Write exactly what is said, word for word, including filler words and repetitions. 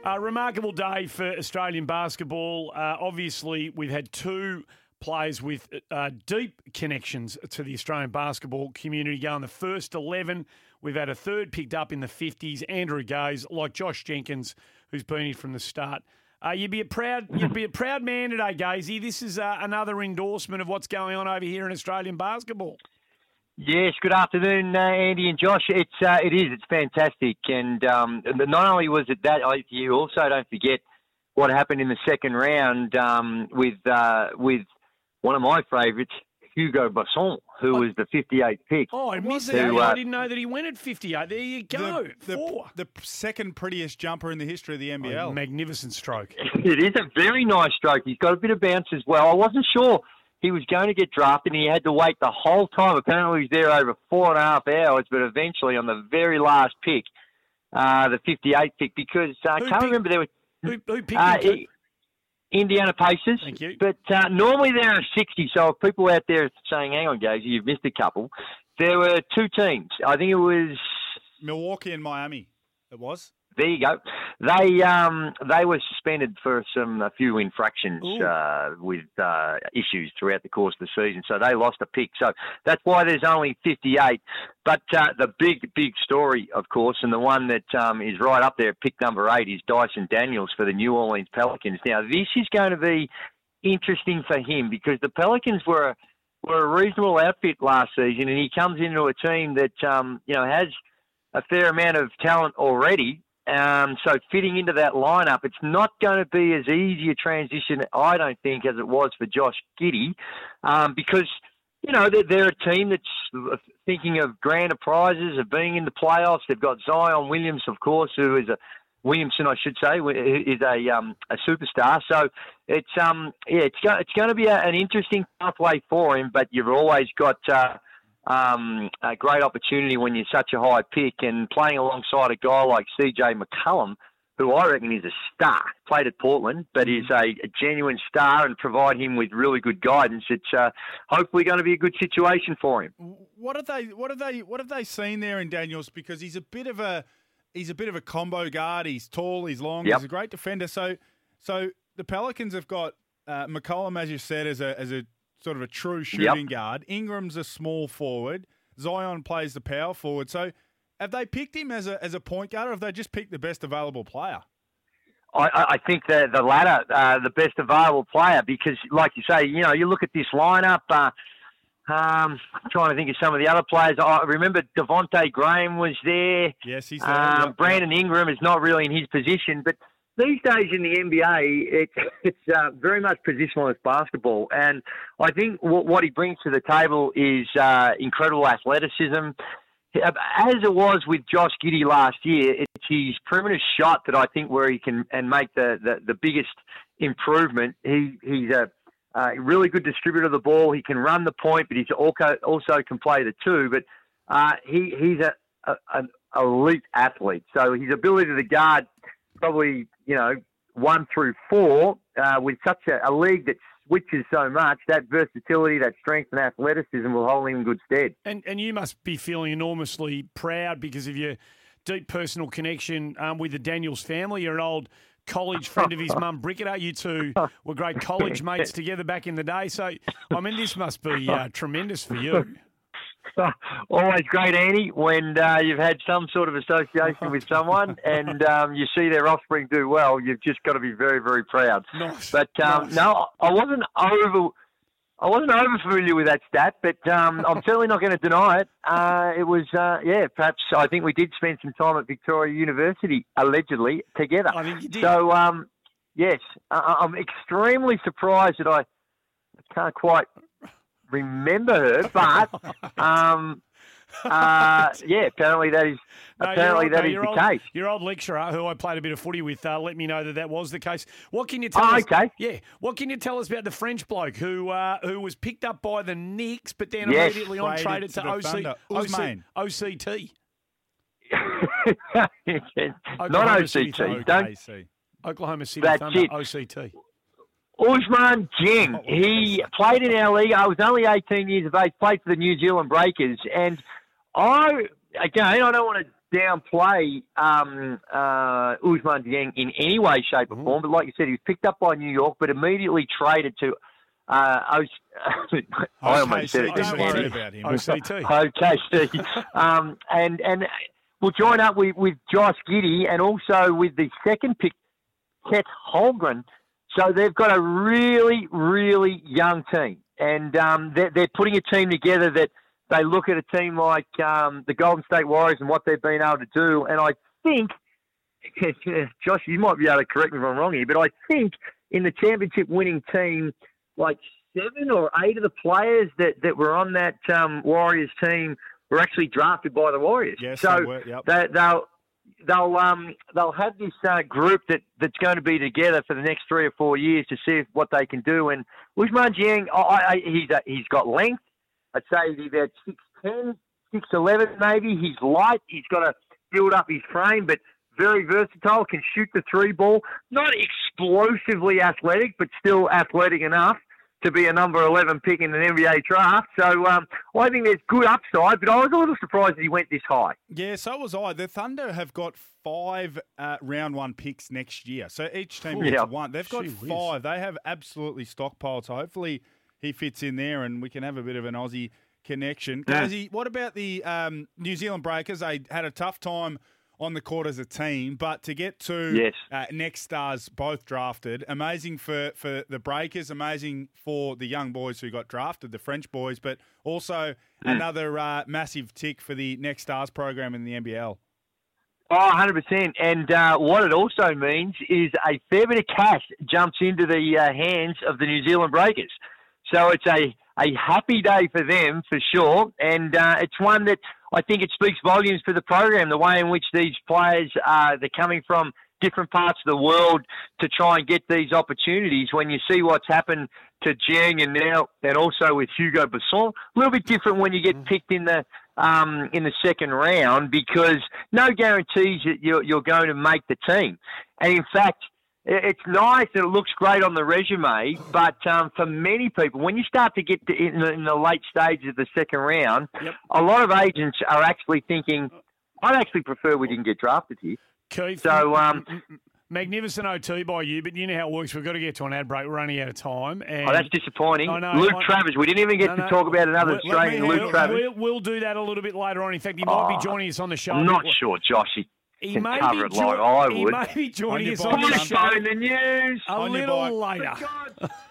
A remarkable day for Australian basketball. Uh, obviously, we've had two players with uh, deep connections to the Australian basketball community go in the first eleven. We've had a third picked up in the fifties, Andrew Gaze, like Josh Jenkins, who's been here from the start. Uh, you'd be a proud, you'd be a proud man today, Gazy. This is uh, another endorsement of what's going on over here in Australian basketball. Yes, good afternoon, uh, Andy and Josh. It's uh, it is, it's fantastic, and um, not only was it that, you also don't forget what happened in the second round um, with uh, with one of my favourites, Hugo Besson, who was the fifty-eighth pick. Oh, I missed who, that. uh, I didn't know that he went at fifty-eight. There you go. The, Four. the, the second prettiest jumper in the history of the N B L. Oh, magnificent stroke. It is a very nice stroke. He's got a bit of bounce as well. I wasn't sure he was going to get drafted, and he had to wait the whole time. Apparently, he was there over four and a half hours, but eventually, on the very last pick, uh, the fifty-eighth pick, because uh, I can't picked, remember there was who, who picked uh, him? Indiana Pacers. Thank you. But uh, normally there are sixty. So if people out there saying, "Hang on, guys, you've missed a couple," there were two teams. I think it was Milwaukee and Miami. It was. There you go. They um they were suspended for some a few infractions uh, with uh, issues throughout the course of the season, so they lost a pick. So that's why there's only fifty-eight. But uh, the big big story, of course, and the one that um, is right up there at pick number eight is Dyson Daniels for the New Orleans Pelicans. Now this is going to be interesting for him because the Pelicans were a, were a reasonable outfit last season, and he comes into a team that um, you know has a fair amount of talent already. Um, so fitting into that lineup, it's not going to be as easy a transition, I don't think, as it was for Josh Giddey, um, because, you know, they're, they're a team that's thinking of grander prizes, of being in the playoffs. They've got Zion Williams, of course, who is a Williamson, I should say, is a um, a superstar. So it's um yeah, it's go, it's going to be a, an interesting pathway for him. But you've always got uh, Um, a great opportunity when you're such a high pick and playing alongside a guy like C J McCollum, who I reckon is a star. Played at Portland, but is a, a genuine star, and provide him with really good guidance. It's uh, hopefully going to be a good situation for him. What have they? What have they? What have they seen there in Daniels? Because he's a bit of a he's a bit of a combo guard. He's tall. He's long. Yep. He's a great defender. So, so the Pelicans have got uh, McCollum, as you said, as a as a sort of a true shooting yep. guard. Ingram's a small forward. Zion plays the power forward. So have they picked him as a as a point guard, or have they just picked the best available player? I, I think the the latter, uh, the best available player, because, like you say, you know, you look at this lineup. Uh, um, I'm trying to think of some of the other players. I remember Devontae Graham was there. Yes, he's there. Um, yep, Brandon yep. Ingram is not really in his position, but these days in the N B A, it, it's uh, very much positionless basketball, and I think what, what he brings to the table is uh, incredible athleticism. As it was with Josh Giddey last year, it's his perimeter shot that I think where he can and make the, the, the biggest improvement. He he's a uh, really good distributor of the ball. He can run the point, but he's also also can play the two. But uh, he he's a, a an elite athlete. So his ability to guard probably, you know, one through four, uh, with such a, a league that switches so much, that versatility, that strength and athleticism will hold him in good stead. And and you must be feeling enormously proud because of your deep personal connection um, with the Daniels family. You're an old college friend of his mum, Bricketer. You two were great college mates together back in the day. So, I mean, this must be uh, tremendous for you. Always great, Andy, when uh, you've had some sort of association with someone and um, you see their offspring do well. You've just got to be very, very proud. Nice. But um, nice. no, I wasn't over. I wasn't over familiar with that stat, but um, I'm certainly not going to deny it. Uh, it was, uh, yeah, perhaps I think we did spend some time at Victoria University, allegedly, together. I think you did. So, um, yes, I- I'm extremely surprised that I can't quite remember her, but um, uh, yeah, apparently that is No, apparently old, that no, is the old, case. Your old lecturer, who I played a bit of footy with, uh, let me know that that was the case. What can you tell Oh, us? okay. Yeah, what can you tell us about the French bloke who uh, who was picked up by the Knicks, but then Yes. immediately on Traded traded to to, the O C, Thunder. O C, Ousmane. O C T, Not Oklahoma O C City T. Thunder. Don't. O K C. Oklahoma City That's Thunder, it. O C T. Ousmane Dieng. Oh, He played in our league. I was only eighteen years of age. Played for the New Zealand Breakers, and I again I don't want to downplay um, uh, Ousmane Dieng in any way, shape, or form. But like you said, he was picked up by New York, but immediately traded to. Uh, o- I almost said it. Don't worry about him. O C T. O K C. um, and and we'll join up with, with Josh Giddey and also with the second pick, Ket Holmgren. So they've got a really, really young team. And um, they're, they're putting a team together that they look at a team like um, the Golden State Warriors and what they've been able to do. And I think, Josh, you might be able to correct me if I'm wrong here, but I think in the championship winning team, like seven or eight of the players that, that were on that um, Warriors team were actually drafted by the Warriors. Yes, so they were, yep. they, they'll they'll um they'll have this uh, group that, that's going to be together for the next three or four years to see what they can do. And Ousmane Dieng, I, I, he's a, he's got length. I'd say he's about six ten, six eleven maybe. He's light. He's got to build up his frame, but very versatile, can shoot the three ball. Not explosively athletic, but still athletic enough to be a number eleven pick in an N B A draft. So um, I think there's good upside, but I was a little surprised that he went this high. Yeah, so was I. The Thunder have got five uh, round one picks next year. So each team gets yeah. one. They've got Gee five. They have absolutely stockpiled. So hopefully he fits in there and we can have a bit of an Aussie connection. Yeah. Gazy, what about the um, New Zealand Breakers? They had a tough time on the court as a team, but to get to yes. uh, Next Stars both drafted, amazing for, for the Breakers, amazing for the young boys who got drafted, the French boys, but also mm. another uh, massive tick for the Next Stars program in the N B L. Oh, one hundred percent. And uh, what it also means is a fair bit of cash jumps into the uh, hands of the New Zealand Breakers. So it's a, a happy day for them, for sure. And uh, it's one that I think it speaks volumes for the program, the way in which these players, uh, they're coming from different parts of the world to try and get these opportunities. When you see what's happened to Dieng and now, and also with Hugo Besson, a little bit different when you get picked in the um, in the second round, because no guarantees that you're, you're going to make the team. And in fact, it's nice and it looks great on the resume, but um, for many people, when you start to get to in, the, in the late stages of the second round, yep. a lot of agents are actually thinking, I'd actually prefer we didn't get drafted here. Keith, so, um, magnificent O T by you, but you know how it works. We've got to get to an ad break. We're running out of time. And oh, that's disappointing. I know, Luke I, Travers. We didn't even get no, to no, talk about another we'll, Australian, we'll, Luke Travers. We'll, we'll do that a little bit later on. In fact, he might oh, be joining us on the show. I'm not sure, Josh. He, He can may cover be it like jo- I would. He may be joining us on the the show phone, the news. a on little later.